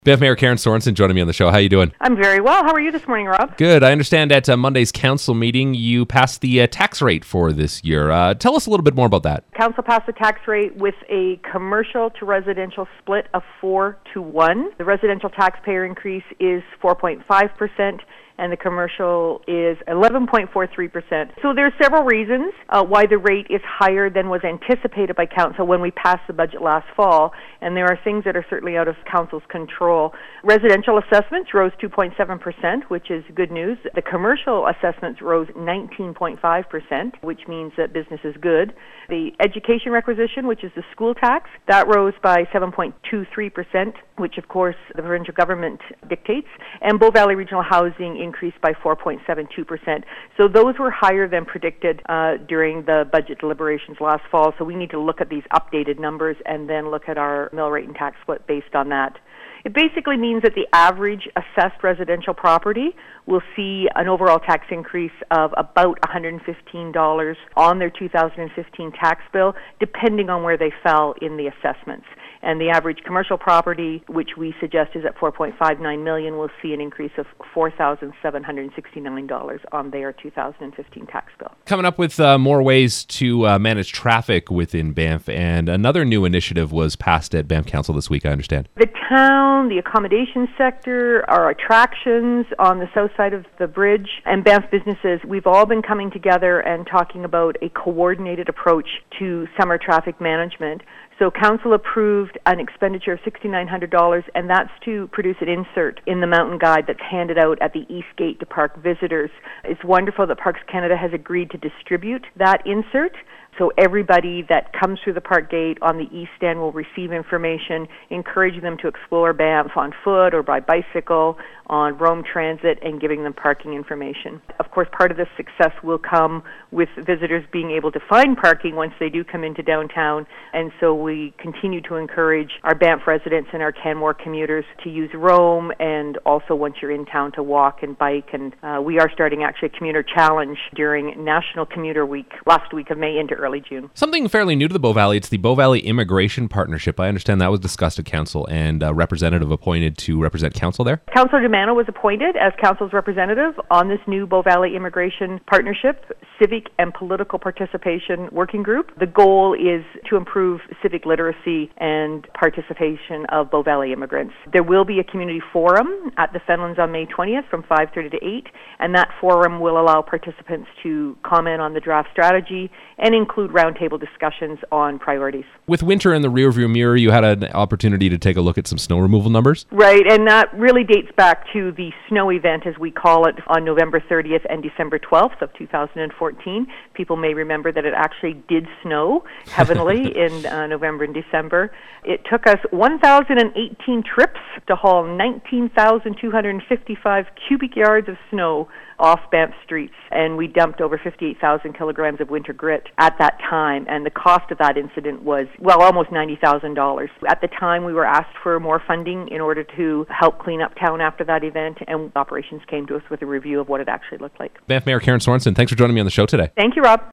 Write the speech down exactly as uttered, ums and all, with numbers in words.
Banff Mayor Karen Sorensen joining me on the show. How you doing? I'm very well. How are you this morning, Rob? Good. I understand at uh, Monday's council meeting, you passed the uh, tax rate for this year. Uh, tell us a little bit more about that. Council passed the tax rate with a commercial to residential split of four to one. The residential taxpayer increase is four point five percent. And the commercial is eleven point four three percent. So there are several reasons uh, why the rate is higher than was anticipated by Council when we passed the budget last fall, and there are things that are certainly out of Council's control. Residential assessments rose two point seven percent, which is good news. The commercial assessments rose nineteen point five percent, which means that business is good. The education requisition, which is the school tax, that rose by seven point two three percent, which of course the provincial government dictates, and Bow Valley Regional Housing increased by four point seven two percent. So those were higher than predicted uh, during the budget deliberations last fall, so we need to look at these updated numbers and then look at our mill rate and tax split based on that. It basically means that the average assessed residential property will see an overall tax increase of about one hundred fifteen dollars on their two thousand fifteen tax bill, depending on where they fell in the assessments. And the average commercial property, which we suggest is at four point five nine million dollars, will see an increase of four thousand seven hundred sixty-nine dollars on their two thousand fifteen tax bill. Coming up with uh, more ways to uh, manage traffic within Banff, and another new initiative was passed at Banff Council this week, I understand. The town, the accommodation sector, our attractions on the south side of the bridge, and Banff businesses, we've all been coming together and talking about a coordinated approach to summer traffic management. So Council approved an expenditure of six thousand nine hundred dollars, and that's to produce an insert in the mountain guide that's handed out at the East Gate to park visitors. It's wonderful that Parks Canada has agreed to distribute that insert. So everybody that comes through the park gate on the east end will receive information, encouraging them to explore Banff on foot or by bicycle, on Rome Transit, and giving them parking information. Of course, part of this success will come with visitors being able to find parking once they do come into downtown, and so we continue to encourage our Banff residents and our Canmore commuters to use Rome, and also once you're in town to walk and bike. And uh, we are starting actually a commuter challenge during National Commuter Week, last week of May into early June. Something fairly new to the Bow Valley, it's the Bow Valley Immigration Partnership. I understand that was discussed at Council, and a representative appointed to represent Council there? Councillor Dumano was appointed as Council's representative on this new Bow Valley Immigration Partnership Civic and Political Participation Working Group. The goal is to improve civic literacy and participation of Bow Valley immigrants. There will be a community forum at the Fenlands on May twentieth from five thirty to eight, and that forum will allow participants to comment on the draft strategy and include roundtable discussions on priorities. With winter in the rearview mirror, you had an opportunity to take a look at some snow removal numbers? Right, and that really dates back to the snow event, as we call it, on November thirtieth and December twelfth of two thousand fourteen. People may remember that it actually did snow heavily in uh, November and December. It took us one thousand eighteen trips to haul nineteen thousand two hundred fifty-five cubic yards of snow off Banff streets, and we dumped over fifty-eight thousand kilograms of winter grit at that time, and the cost of that incident was, well, almost ninety thousand dollars. At the time, we were asked for more funding in order to help clean up town after that event, and operations came to us with a review of what it actually looked like. Banff Mayor Karen Sorensen, thanks for joining me on the show today. Thank you, Rob.